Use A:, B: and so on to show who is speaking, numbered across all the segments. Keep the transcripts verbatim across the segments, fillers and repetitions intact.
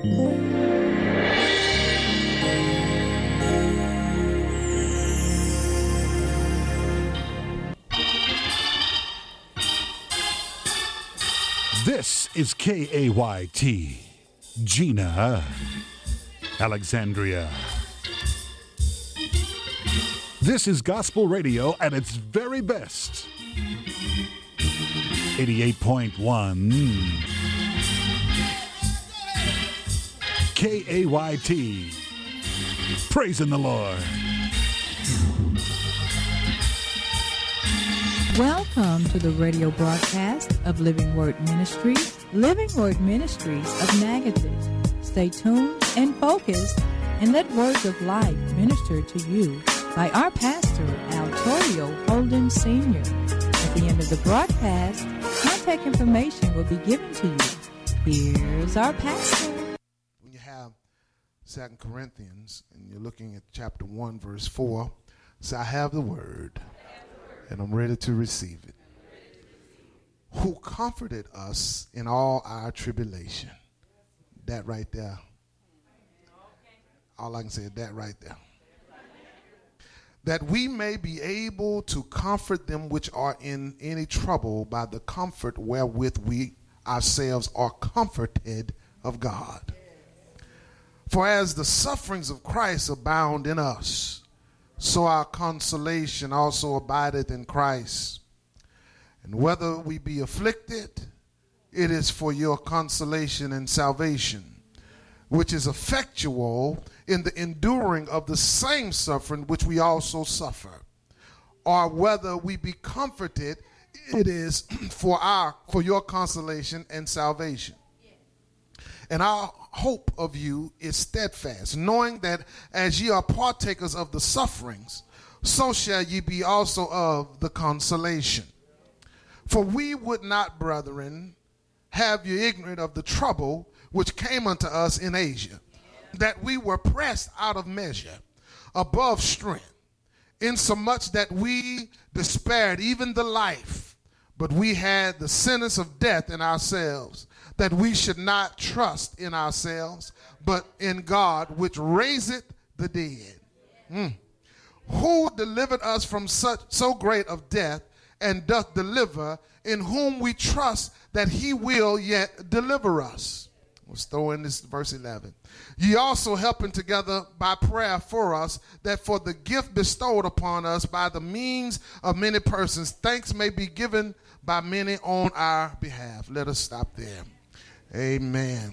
A: This is K A Y T, Gina, Alexandria. This is gospel radio at its very best. eighty-eight point one K A Y T, praising the Lord.
B: Welcome to the radio broadcast of Living Word Ministries, Living Word Ministries of Natchitoches. Stay tuned and focused and let words of life minister to you by our pastor, Altorio Holden Senior At the end of the broadcast, contact information will be given to you. Here's our pastor.
C: When you have Second Corinthians and you're looking at chapter one, verse four, say, I have the word. And I'm ready to receive it. Who comforted us in all our tribulation. That right there. All I can say is that right there. That we may be able to comfort them which are in any trouble by the comfort wherewith we ourselves are comforted of God. For as the sufferings of Christ abound in us, so our consolation also abideth in Christ. And whether we be afflicted, it is for your consolation and salvation, which is effectual in the enduring of the same suffering which we also suffer. Or whether we be comforted, it is for our for your consolation and salvation. And our hope of you is steadfast, knowing that as ye are partakers of the sufferings, so shall ye be also of the consolation. For we would not, brethren, have you ignorant of the trouble which came unto us in Asia, that we were pressed out of measure, above strength, insomuch that we despaired even the life, but we had the sentence of death in ourselves, that we should not trust in ourselves, but in God, which raiseth the dead. Mm. Who delivered us from such so great of death, and doth deliver, in whom we trust that he will yet deliver us. Let's throw in this verse eleven. Ye also helping together by prayer for us, that for the gift bestowed upon us by the means of many persons, thanks may be given by many on our behalf. Let us stop there. Amen.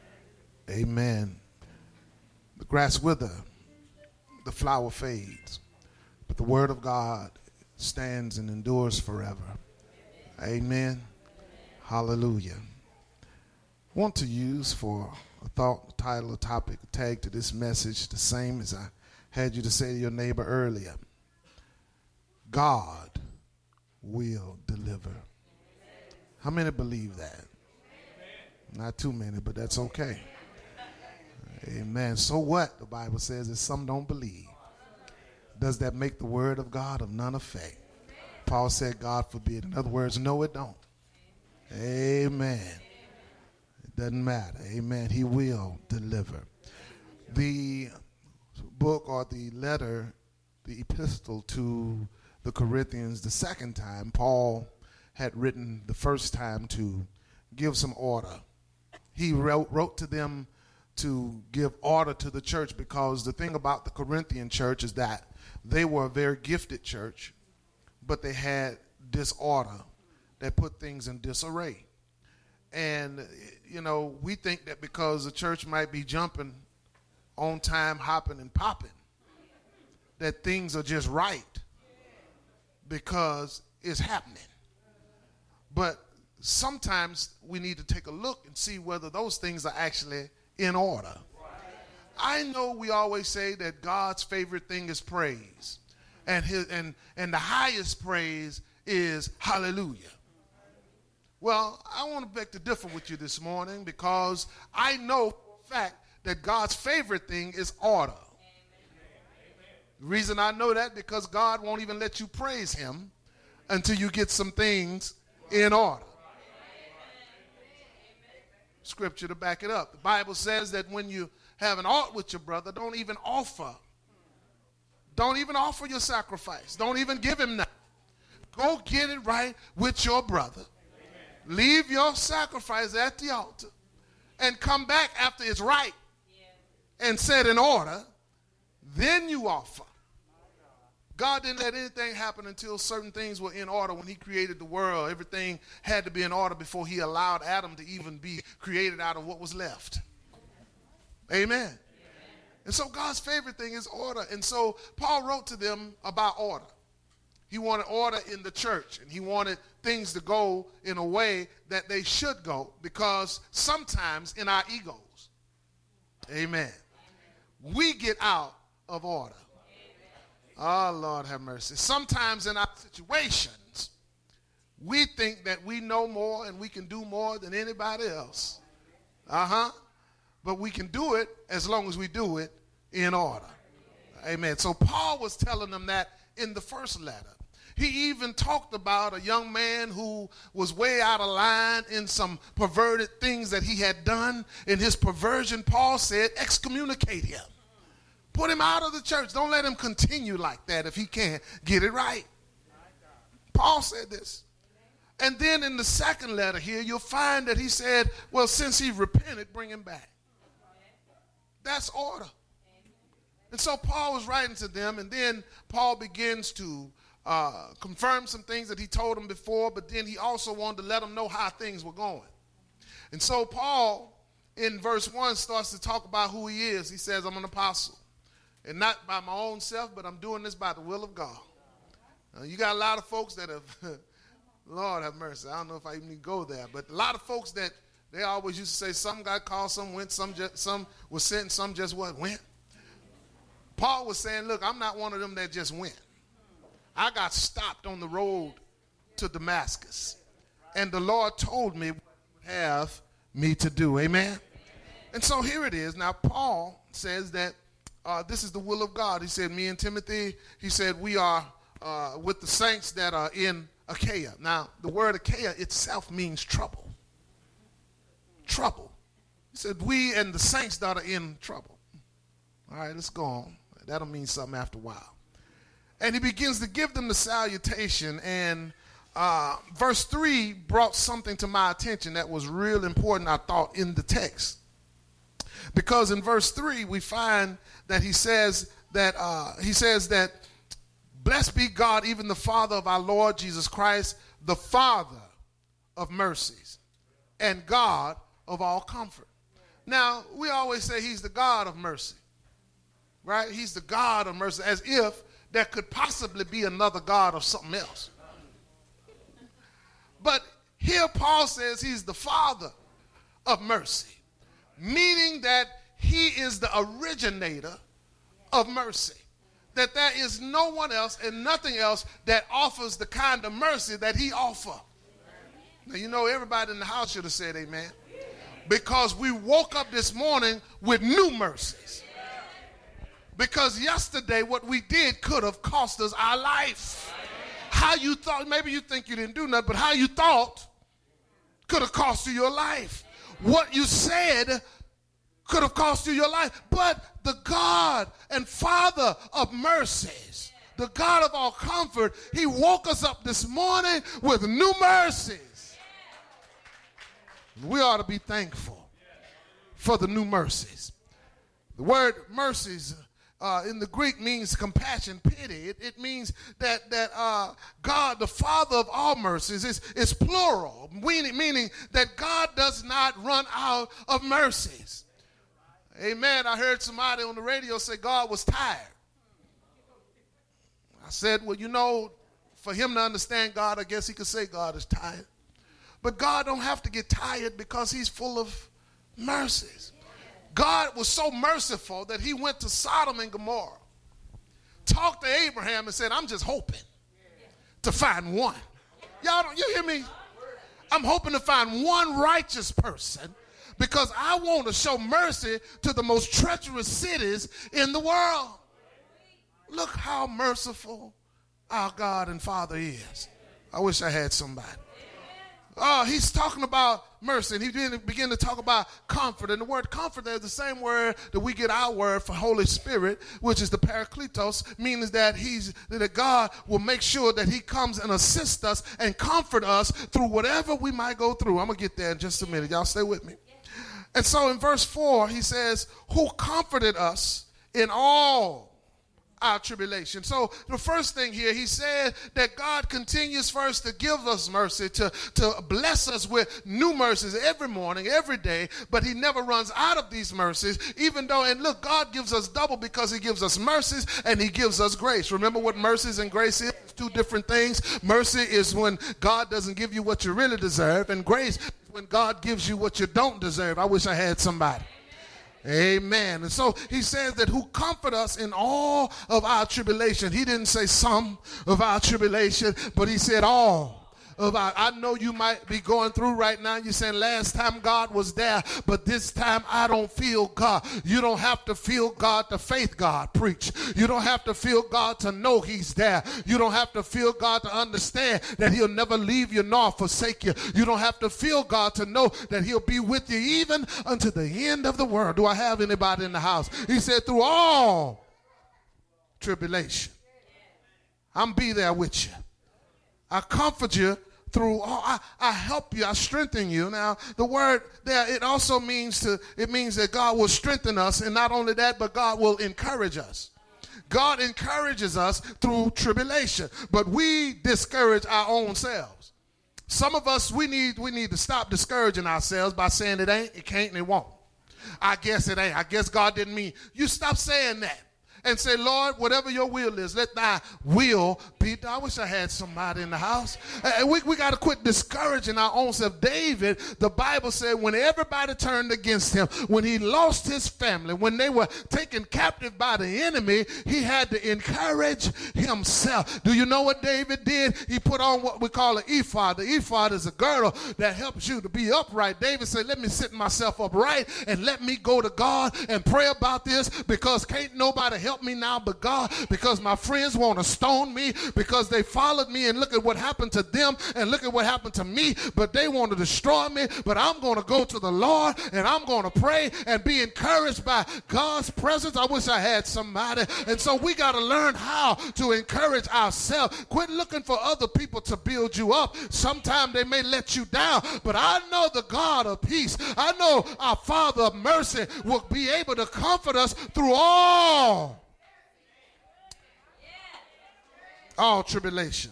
C: Amen. The grass wither, the flower fades, but the word of God stands and endures forever. Amen. Hallelujah. I want to use for a thought, title, or topic, a tag to this message, the same as I had you to say to your neighbor earlier. God will deliver. How many believe that? Not too many, but that's okay. Amen. So what? The Bible says that some don't believe. Does that make the word of God of none effect? Paul said, God forbid. In other words, no, it don't. Amen. It doesn't matter. Amen. He will deliver. The book or the letter, the epistle to the Corinthians, the second time, Paul had written the first time to give some order. He wrote, wrote to them to give order to the church, because the thing about the Corinthian church is that they were a very gifted church, but they had disorder that put things in disarray. And, you know, we think that because the church might be jumping on time, hopping and popping, that things are just right because it's happening. But sometimes we need to take a look and see whether those things are actually in order. I know we always say that God's favorite thing is praise, and his and and the highest praise is hallelujah. Well, I want to beg to differ with you this morning, because I know for a fact that God's favorite thing is order. The reason I know that, because God won't even let you praise him until you get some things in order. scripture to back it up. The Bible says that when you have an ought with your brother, don't even offer. Don't even offer your sacrifice. Don't even give him that. Go get it right with your brother. Amen. Leave your sacrifice at the altar and come back after it's right and set in order. Then you offer. God didn't let anything happen until certain things were in order. When he created the world, everything had to be in order before he allowed Adam to even be created out of what was left. Amen. Amen. And so God's favorite thing is order. And so Paul wrote to them about order. He wanted order in the church, and he wanted things to go in a way that they should go, because sometimes in our egos, amen, we get out of order. Oh, Lord have mercy. Sometimes in our situations, we think that we know more and we can do more than anybody else. Uh-huh. But we can do it as long as we do it in order. Amen. So Paul was telling them that in the first letter. He even talked about a young man who was way out of line in some perverted things that he had done. In his perversion, Paul said, excommunicate him. Put him out of the church. Don't let him continue like that if he can't get it right. Paul said this. And then in the second letter here, you'll find that he said, well, since he repented, bring him back. That's order. And so Paul was writing to them, and then Paul begins to uh, confirm some things that he told them before, but then he also wanted to let them know how things were going. And so Paul, in verse one, starts to talk about who he is. He says, I'm an apostle. And not by my own self, but I'm doing this by the will of God. Uh, you got a lot of folks that have, Lord have mercy, I don't know if I even need to go there, but a lot of folks that they always used to say some got called, some went, some just, some was sent, and some just what went. Paul was saying, look, I'm not one of them that just went. I got stopped on the road to Damascus, and the Lord told me what he would have me to do. Amen? And so here it is. Now, Paul says that uh, this is the will of God. He said, me and Timothy, he said, we are uh, with the saints that are in Achaia. Now, the word Achaia itself means trouble. Trouble. He said, we and the saints that are in trouble. All right, let's go on. That'll mean something after a while. And he begins to give them the salutation, and uh, verse three brought something to my attention that was real important, I thought, in the text. Because in verse three, we find that he says that, uh, he says that, blessed be God, even the Father of our Lord Jesus Christ, the Father of mercies and God of all comfort. Now, we always say he's the God of mercy, right? He's the God of mercy, as if there could possibly be another God of something else. But here Paul says he's the Father of mercy, meaning that he is the originator of mercy, that there is no one else and nothing else that offers the kind of mercy that he offers. Now, you know, everybody in the house should have said amen, because we woke up this morning with new mercies. Because yesterday what we did could have cost us our life. How you thought, maybe you think you didn't do nothing, but how you thought could have cost you your life. What you said could have cost you your life. But the God and Father of mercies, the God of all comfort, he woke us up this morning with new mercies. We ought to be thankful for the new mercies. The word mercies Uh, in the Greek means compassion, pity. It, it means that, that uh, God, the Father of all mercies, is, is plural, meaning, meaning that God does not run out of mercies. Amen. I heard somebody on the radio say God was tired. I said, well, you know, for him to understand God, I guess he could say God is tired. But God don't have to get tired because he's full of mercies. God was so merciful that he went to Sodom and Gomorrah, talked to Abraham and said, I'm just hoping to find one. Y'all don't, you hear me? I'm hoping to find one righteous person because I want to show mercy to the most treacherous cities in the world. Look how merciful our God and Father is. I wish I had somebody. uh, he's talking about mercy, and he didn't begin to talk about comfort. And the word comfort there is the same word that we get our word for Holy Spirit, which is the Parakletos, means that he's that God will make sure that he comes and assists us and comfort us through whatever we might go through. I'm going to get there in just a minute. Y'all stay with me. And so in verse four, he says, who comforted us in all our tribulation. So the first thing here, he said that God continues first to give us mercy, to, to bless us with new mercies every morning, every day, but he never runs out of these mercies, even though, and look, God gives us double because he gives us mercies and he gives us grace. Remember what mercies and grace is? It's two different things. Mercy is when God doesn't give you what you really deserve, and grace is when God gives you what you don't deserve. I wish I had somebody. Amen. And so he says that who comfort us in all of our tribulation. He didn't say some of our tribulation, but he said all of our. I know you might be going through right now. You're saying last time God was there, but this time I don't feel God. You don't have to feel God to faith God. Preach. You don't have to feel God to know he's there. You don't have to feel God to understand that he'll never leave you nor forsake you. You don't have to feel God to know that he'll be with you even unto the end of the world. Do I have anybody in the house? He said through all tribulation, I'm be there with you. I comfort you through all. I, I help you. I strengthen you. Now, the word there, it also means to, it means that God will strengthen us, and not only that, but God will encourage us. God encourages us through tribulation, but we discourage our own selves. Some of us, we need, we need to stop discouraging ourselves by saying it ain't, it can't, and it won't. I guess it ain't. I guess God didn't mean. You stop saying that. And say, Lord, whatever your will is, let thy will be done. I wish I had somebody in the house. And we, we got to quit discouraging our own self. David, the Bible said, when everybody turned against him, when he lost his family, when they were taken captive by the enemy, he had to encourage himself. Do you know what David did? He put on what we call an ephod. The ephod is a girdle that helps you to be upright. David said, let me sit myself upright and let me go to God and pray about this, because can't nobody help Help me now but God, because my friends want to stone me because they followed me, and look at what happened to them and look at what happened to me, but they want to destroy me. But I'm going to go to the Lord and I'm going to pray and be encouraged by God's presence. I wish I had somebody. And so we got to learn how to encourage ourselves. Quit looking for other people to build you up. Sometimes they may let you down, but I know the God of peace, I know our Father of mercy will be able to comfort us through all all tribulation.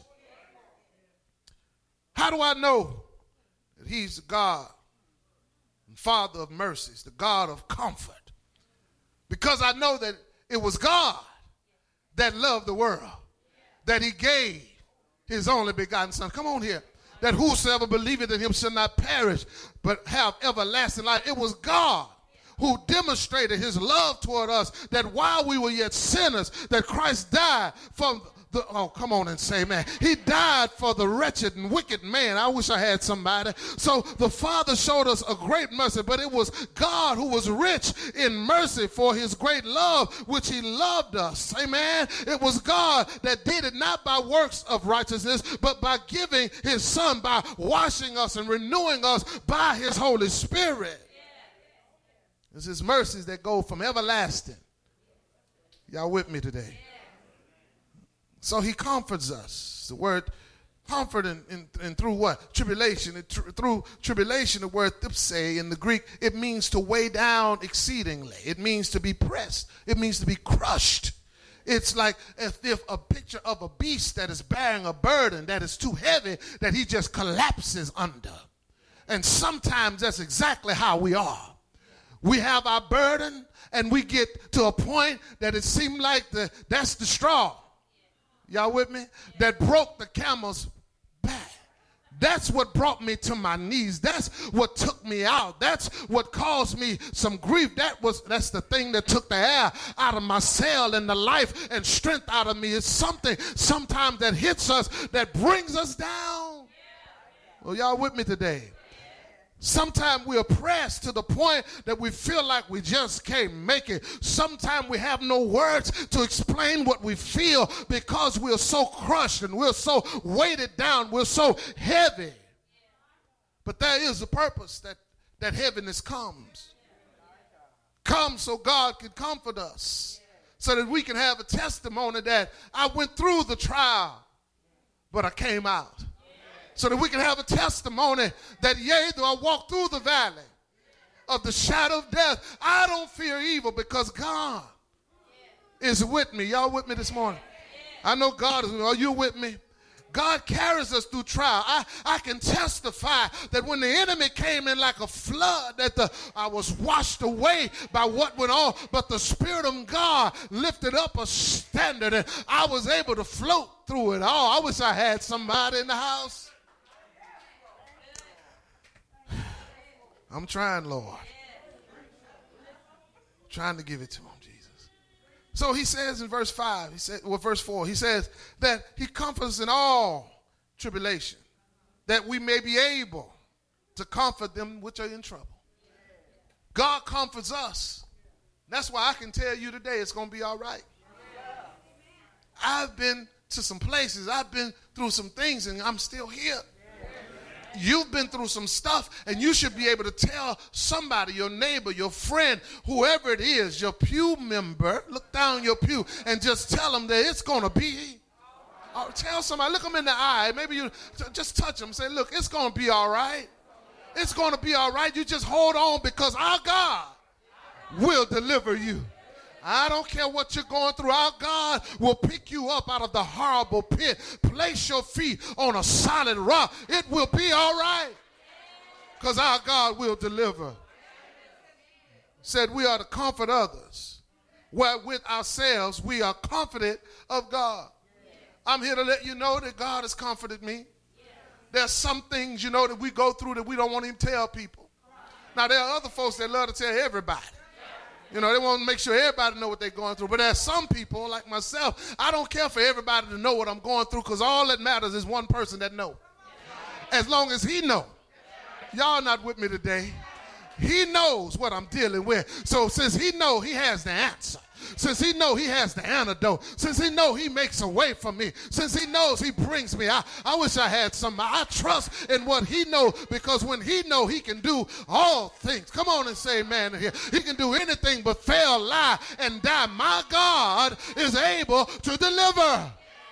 C: How do I know that he's the God and Father of mercies, the God of comfort? Because I know that it was God that loved the world, that he gave his only begotten son. Come on here. That whosoever believeth in him shall not perish, but have everlasting life. It was God who demonstrated his love toward us, that while we were yet sinners, that Christ died from the, oh, come on and say, man. He died for the wretched and wicked man. I wish I had somebody. So the Father showed us a great mercy, but it was God who was rich in mercy for his great love, which he loved us. Amen. It was God that did it not by works of righteousness, but by giving his son, by washing us and renewing us by his Holy Spirit. It's his mercies that go from everlasting. Y'all with me today? So he comforts us. The word comfort and, and, and through what? Tribulation. It, tr- through tribulation, the word thipse in the Greek, it means to weigh down exceedingly. It means to be pressed. It means to be crushed. It's like as if a picture of a beast that is bearing a burden that is too heavy that he just collapses under. And sometimes that's exactly how we are. We have our burden and we get to a point that it seemed like the, that's the straw. Y'all with me? That broke the camel's back. That's what brought me to my knees. That's what took me out. That's what caused me some grief. That was, that's the thing that took the air out of my sail and the life and strength out of me. It's something sometimes that hits us that brings us down. Well, y'all with me today? Sometimes we are pressed to the point that we feel like we just can't make it. Sometimes we have no words to explain what we feel because we're so crushed and we're so weighted down. We're so heavy. But there is a purpose that, that heaviness comes. Comes so God can comfort us. So that we can have a testimony that I went through the trial, but I came out. So that we can have a testimony that, yea, though I walk through the valley of the shadow of death, I don't fear evil because God is with me. Y'all with me this morning? I know God is with me. Are you with me? God carries us through trial. I, I can testify that when the enemy came in like a flood, that the, I was washed away by what went on, but the Spirit of God lifted up a standard and I was able to float through it all. I wish I had somebody in the house. I'm trying, Lord. I'm trying to give it to him, Jesus. So he says in verse five, he said, well, verse four, he says that he comforts in all tribulation, that we may be able to comfort them which are in trouble. God comforts us. That's why I can tell you today it's going to be all right. I've been to some places, I've been through some things, and I'm still here. You've been through some stuff, and you should be able to tell somebody, your neighbor, your friend, whoever it is, your pew member, look down your pew and just tell them that it's going to be. Or tell somebody, look them in the eye. Maybe you just touch them, say, look, it's going to be all right. It's going to be all right. You just hold on because our God will deliver you. I don't care what you're going through. Our God will pick you up out of the horrible pit. Place your feet on a solid rock. It will be all right. Because our God will deliver. Said we are to comfort others. Where with ourselves we are confident of God. I'm here to let you know that God has comforted me. There's some things, you know, that we go through that we don't want to even tell people. Now, there are other folks that love to tell everybody. You know, they want to make sure everybody know what they're going through. But there's some people, like myself, I don't care for everybody to know what I'm going through because all that matters is one person that knows. As long as he knows. Y'all not with me today. He knows what I'm dealing with. So since he knows, he has the answer. Since he knows, he has the antidote. Since he knows, he makes a way for me. Since he knows, he brings me. I, I wish I had somebody. I trust in what he knows because when he knows, he can do all things. Come on and say amen here. He can do anything but fail, lie, and die. My God is able to deliver.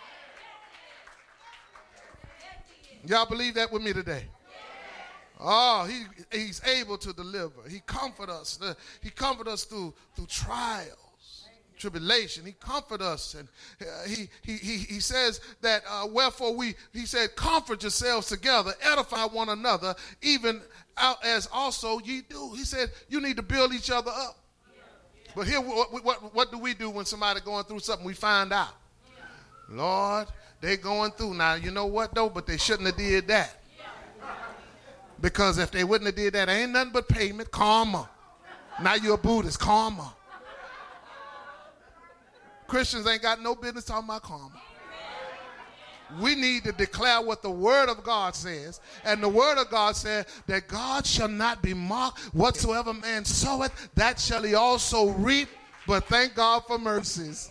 C: Y'all believe that with me today? Oh, he, he's able to deliver. He comfort us. He comfort us through, through trials, tribulation. He comfort us. And uh, he, he, he, he says that, uh, wherefore we, he said, comfort yourselves together, edify one another, even out as also ye do. He said, you need to build each other up. But here, what, what, what do we do when somebody going through something? We find out. Lord, they going through. Now, you know what, though? But they shouldn't have did that. Because if they wouldn't have did that, ain't nothing but payment, karma. Now you're a Buddhist, karma. Christians ain't got no business talking about karma. We need to declare what the word of God says. And the word of God said that God shall not be mocked. Whatsoever man soweth, that shall he also reap. But thank God for mercies.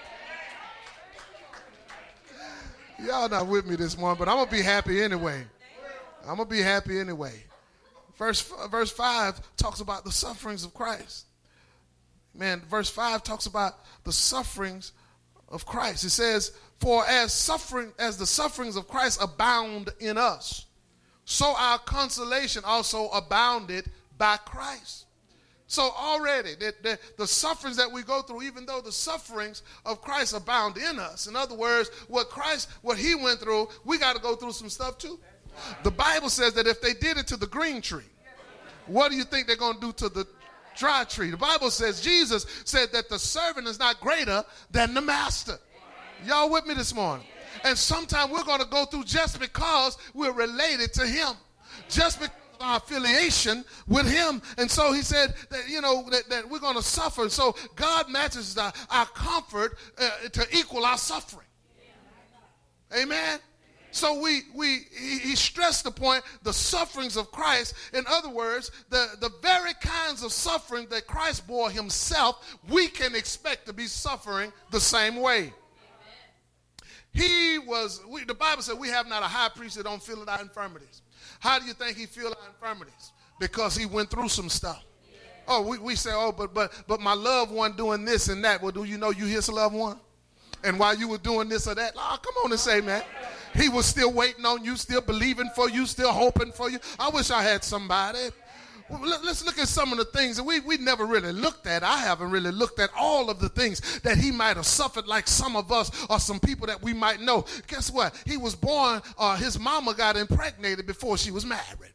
C: Y'all not with me this morning, but I'm going to be happy anyway. I'm going to be happy anyway. Verse, verse five talks about the sufferings of Christ. Man, verse five talks about the sufferings of Christ. It says, for as suffering, as the sufferings of Christ abound in us, so our consolation also abounded by Christ. So already, the, the, the sufferings that we go through, even though the sufferings of Christ abound in us. In other words, what Christ, what he went through, we got to go through some stuff too. The Bible says that if they did it to the green tree, what do you think they're going to do to the dry tree? The Bible says, Jesus said that the servant is not greater than the master. Y'all with me this morning? And sometimes we're going to go through just because we're related to him. Just because of our affiliation with him. And so he said that, you know, that, that we're going to suffer. So God matches our, our comfort uh, to equal our suffering. Amen? So we, we he, he stressed the point, the sufferings of Christ. In other words, the, the very kinds of suffering that Christ bore himself, we can expect to be suffering the same way. He was, we, the Bible said we have not a high priest that don't feel our infirmities. How do you think he feel our infirmities? Because he went through some stuff. Oh, we, we say, oh, but but but my loved one doing this and that. Well, do you know you his loved one? And while you were doing this or that, oh, come on and say, man, he was still waiting on you, still believing for you, still hoping for you. I wish I had somebody. Well, let's look at some of the things that we, we never really looked at. I haven't really looked at all of the things that he might have suffered, like some of us or some people that we might know. Guess what? He was born, uh, his mama got impregnated before she was married.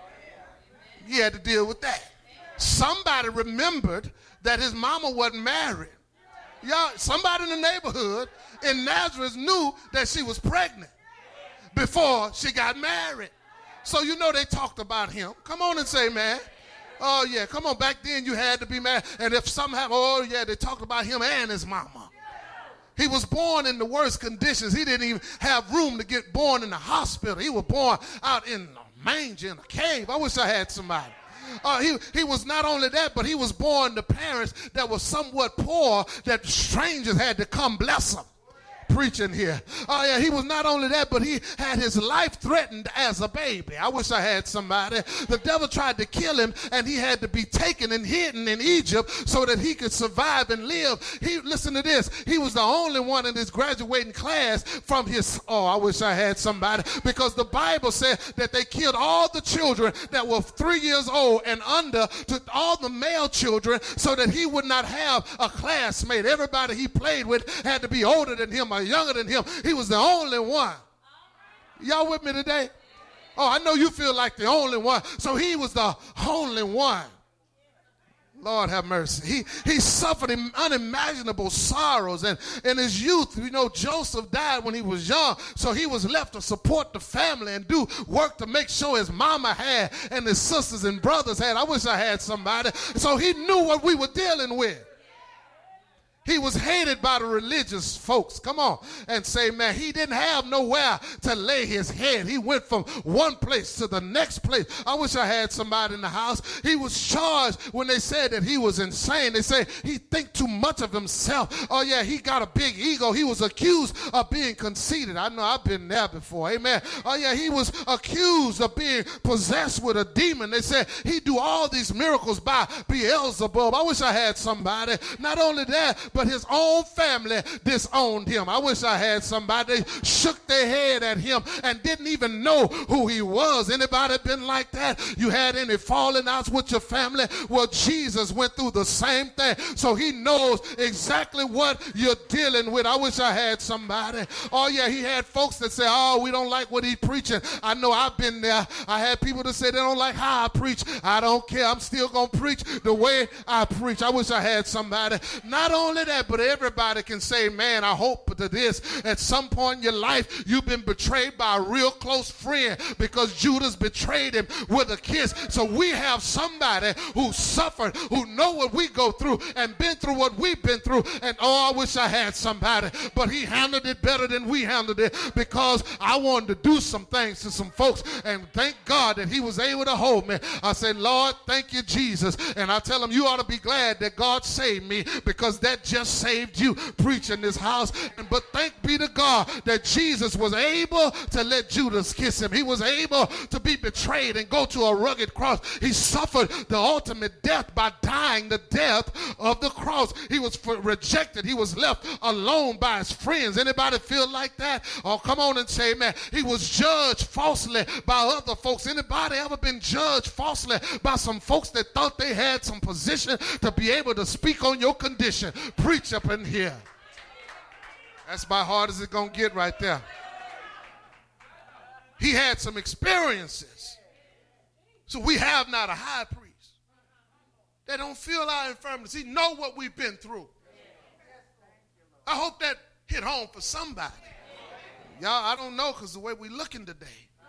C: He had to deal with that. Somebody remembered that his mama wasn't married. Y'all, somebody in the neighborhood in Nazareth knew that she was pregnant before she got married. So you know they talked about him. Come on and say, man. Oh, yeah, come on. Back then you had to be married. And if somehow, oh, yeah, they talked about him and his mama. He was born in the worst conditions. He didn't even have room to get born in the hospital. He was born out in a manger, in a cave. I wish I had somebody. Uh, he, he was not only that, but he was born to parents that were somewhat poor, that strangers had to come bless him. Preaching here. Oh, yeah, he was not only that, but he had his life threatened as a baby. I wish I had somebody. The devil tried to kill him, and he had to be taken and hidden in Egypt so that he could survive and live. He, listen to this. He was the only one in his graduating class from his, oh, I wish I had somebody, because the Bible said that they killed all the children that were three years old and under, to all the male children, so that he would not have a classmate. Everybody he played with had to be older than him, or younger than him. He was the only one. Y'all with me today? Oh, I know you feel like the only one. So he was the only one. Lord have mercy. He he suffered unimaginable sorrows. And in his youth, you know, Joseph died when he was young. So he was left to support the family and do work to make sure his mama had and his sisters and brothers had. I wish I had somebody. So he knew what we were dealing with. He was hated by the religious folks. Come on and say, man, he didn't have nowhere to lay his head. He went from one place to the next place. I wish I had somebody in the house. He was charged when they said that he was insane. They say he think too much of himself. Oh, yeah, he got a big ego. He was accused of being conceited. I know I've been there before. Amen. Oh, yeah, he was accused of being possessed with a demon. They said he do all these miracles by Beelzebub. I wish I had somebody. Not only that, but his own family disowned him. I wish I had somebody. They shook their head at him and didn't even know who he was. Anybody been like that? You had any falling outs with your family? Well, Jesus went through the same thing, so he knows exactly what you're dealing with. I wish I had somebody. Oh, yeah, he had folks that say, oh, we don't like what he's preaching. I know I've been there. I had people that say they don't like how I preach. I don't care. I'm still going to preach the way I preach. I wish I had somebody. Not only that, but everybody can say, man, I hope to this. At some point in your life, you've been betrayed by a real close friend, because Judas betrayed him with a kiss. So we have somebody who suffered, who know what we go through and been through what we've been through. And oh, I wish I had somebody, but he handled it better than we handled it, because I wanted to do some things to some folks, and thank God that he was able to hold me. I said, Lord, thank you, Jesus. And I tell him, you ought to be glad that God saved me, because that just saved you. Preach in this house. But thank be to God that Jesus was able to let Judas kiss him. He was able to be betrayed and go to a rugged cross. He suffered the ultimate death by dying the death of the cross. He was rejected. He was left alone by his friends. Anybody feel like that? Oh, come on and say, man. He was judged falsely by other folks. Anybody ever been judged falsely by some folks that thought they had some position to be able to speak on your condition? Preach up in here. That's about hard as it's going to get right there. He had some experiences. So we have not a high priest that don't feel our infirmities. He know what we've been through. I hope that hit home for somebody. Y'all, I don't know, because the way we're looking today.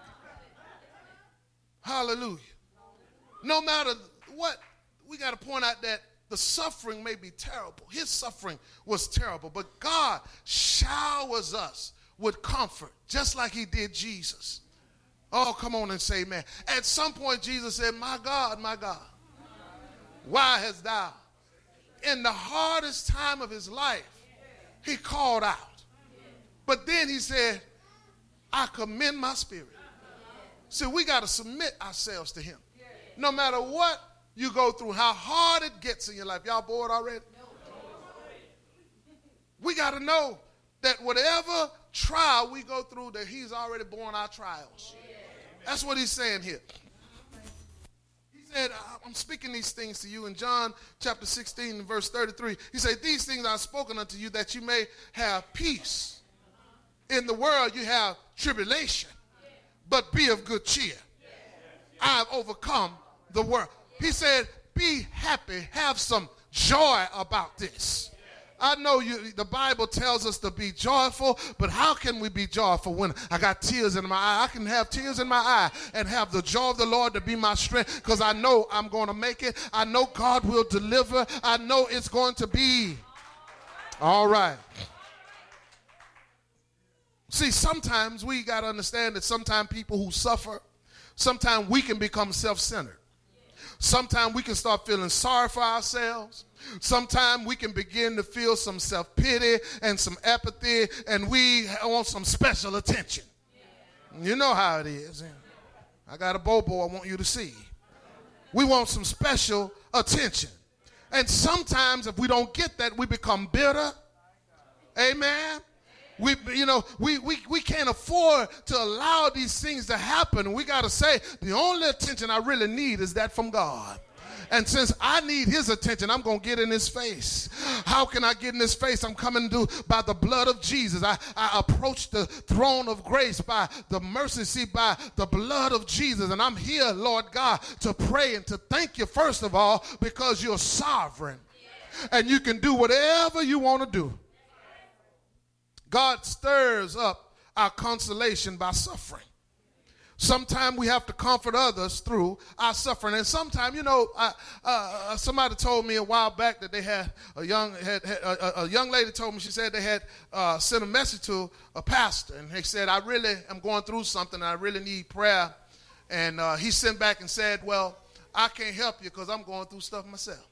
C: Hallelujah. No matter what, we got to point out that the suffering may be terrible. His suffering was terrible, but God showers us with comfort, just like he did Jesus. Oh, come on and say amen. At some point, Jesus said, my God, my God, why hast thou? In the hardest time of his life, he called out. But then he said, I commend my spirit. See, we got to submit ourselves to him. No matter what you go through, how hard it gets in your life. Y'all bored already? We got to know that whatever trial we go through, that he's already borne our trials. That's what he's saying here. He said, I'm speaking these things to you in John chapter sixteen, verse thirty-three. He said, these things I've spoken unto you that you may have peace. In the world you have tribulation, but be of good cheer. I have overcome the world. He said, be happy, have some joy about this. I know you, the Bible tells us to be joyful, but how can we be joyful when I got tears in my eye? I can have tears in my eye and have the joy of the Lord to be my strength, because I know I'm going to make it. I know God will deliver. I know it's going to be all right. See, sometimes we got to understand that sometimes people who suffer, sometimes we can become self-centered. Sometimes we can start feeling sorry for ourselves. Sometimes we can begin to feel some self-pity and some apathy, and we want some special attention. You know how it is. I got a bobo I want you to see. We want some special attention. And sometimes if we don't get that, we become bitter. Amen. We, you know, we, we, we can't afford to allow these things to happen. We got to say, the only attention I really need is that from God. And since I need his attention, I'm going to get in his face. How can I get in his face? I'm coming to by the blood of Jesus. I, I approach the throne of grace by the mercy seat, by the blood of Jesus. And I'm here, Lord God, to pray and to thank you, first of all, because you're sovereign. And you can do whatever you want to do. God stirs up our consolation by suffering. Sometimes we have to comfort others through our suffering. And sometimes, you know, I, uh, somebody told me a while back that they had a young, had, had, a, a young lady told me, she said they had uh, sent a message to a pastor. And they said, I really am going through something. And I really need prayer. And uh, he sent back and said, well, I can't help you because I'm going through stuff myself.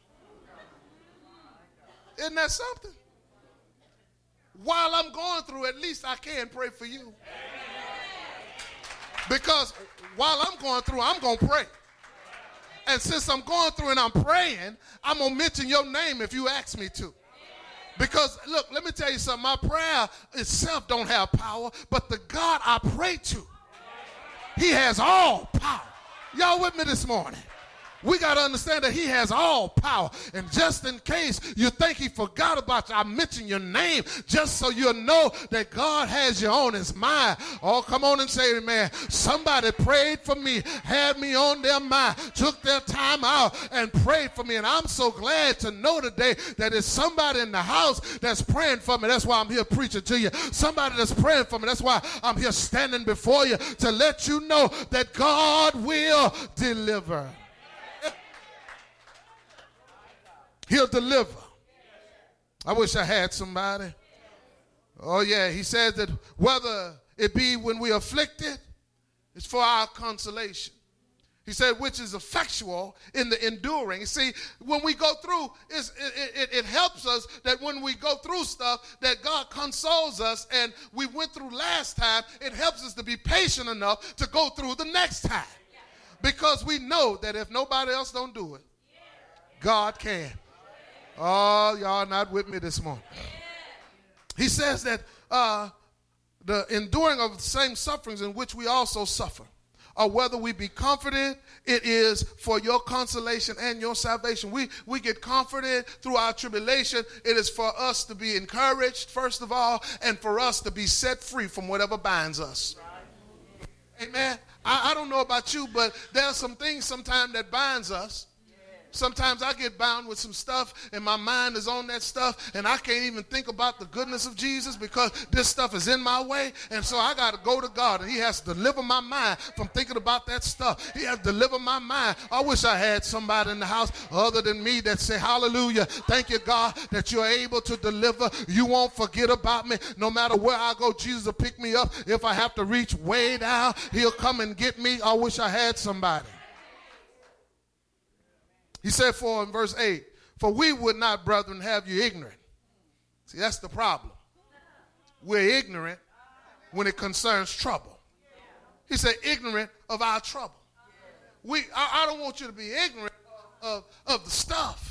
C: Isn't that something? While I'm going through, at least I can pray for you. Because while I'm going through, I'm going to pray. And since I'm going through and I'm praying, I'm going to mention your name if you ask me to. Because, look, let me tell you something. My prayer itself don't have power, but the God I pray to, he has all power. Y'all with me this morning? We got to understand that he has all power. And just in case you think he forgot about you, I mention your name just so you'll know that God has you on his mind. Oh, come on and say amen. Somebody prayed for me, had me on their mind, took their time out and prayed for me. And I'm so glad to know today that there's somebody in the house that's praying for me. That's why I'm here preaching to you. Somebody that's praying for me. That's why I'm here standing before you to let you know that God will deliver. He'll deliver. I wish I had somebody. Oh, yeah. He says that whether it be when we are afflicted, it's for our consolation. He said, which is effectual in the enduring. You see, when we go through, it's, it, it, it helps us that when we go through stuff, that God consoles us. And we went through last time, it helps us to be patient enough to go through the next time. Because we know that if nobody else don't do it, God can. Oh, y'all not with me this morning. He says that uh, the enduring of the same sufferings in which we also suffer, or whether we be comforted, it is for your consolation and your salvation. We, we get comforted through our tribulation. It is for us to be encouraged, first of all, and for us to be set free from whatever binds us. Amen. I, I don't know about you, but there are some things sometimes that binds us. Sometimes I get bound with some stuff and my mind is on that stuff and I can't even think about the goodness of Jesus because this stuff is in my way. And so I got to go to God and he has to deliver my mind from thinking about that stuff. He has to deliver my mind. I wish I had somebody in the house other than me that say, hallelujah, thank you, God, that you're able to deliver. You won't forget about me. No matter where I go, Jesus will pick me up. If I have to reach way down, he'll come and get me. I wish I had somebody. He said for in verse eight, for we would not, brethren, have you ignorant. See, that's the problem. We're ignorant when it concerns trouble. He said, ignorant of our trouble. We, I, I don't want you to be ignorant of, of, of the stuff.